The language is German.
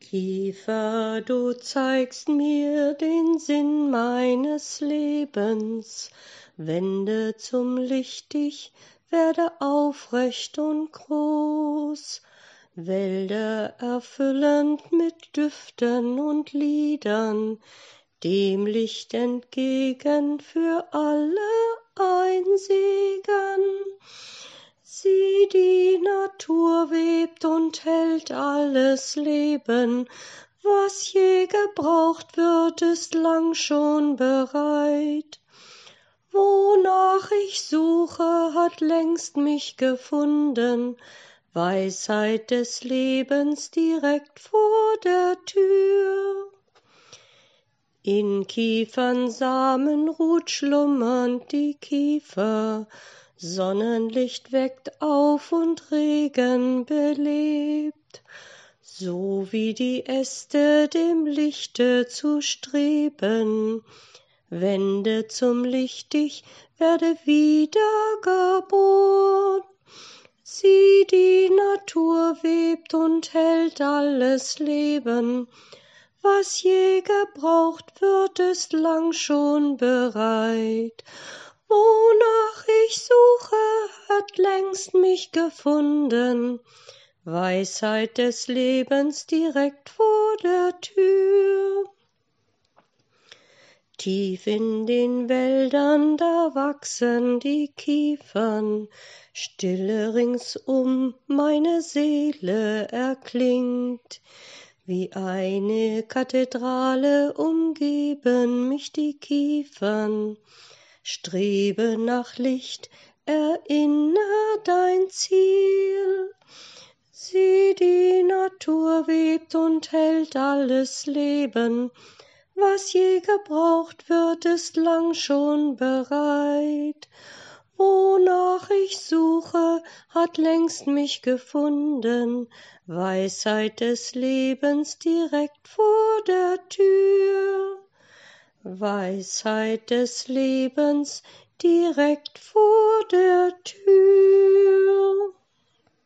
Kiefer, du zeigst mir den Sinn meines Lebens, wende zum Licht dich, werde aufrecht und groß, Wälder erfüllend mit Düften und Liedern, dem Licht entgegen für alle ein Segen. Sieh, die Natur webt und hält alles Leben, was je gebraucht wird, ist lang schon bereit. Wonach ich suche, hat längst mich gefunden, Weisheit des Lebens direkt vor der Tür. In Kiefernsamen ruht schlummernd die Kiefer, Sonnenlicht weckt auf und Regen belebt, so wie die Äste dem Lichte zu streben. Wende zum Licht dich, werde wiedergeboren. Sieh, die Natur webt und hält alles Leben, was je gebraucht wird, ist lang schon bereit. Wonach ich suche, hat längst mich gefunden, Weisheit des Lebens direkt vor der Tür. Tief in den Wäldern, da wachsen die Kiefern, Stille ringsum meine Seele erklingt. Wie eine Kathedrale umgeben mich die Kiefern, strebe nach Licht, erinnere dein Ziel. Sieh, die Natur webt und hält alles Leben, was je gebraucht wird, ist lang schon bereit. Wonach ich suche, hat längst mich gefunden, Weisheit des Lebens direkt vor der Tür. Weisheit des Lebens direkt vor der Tür.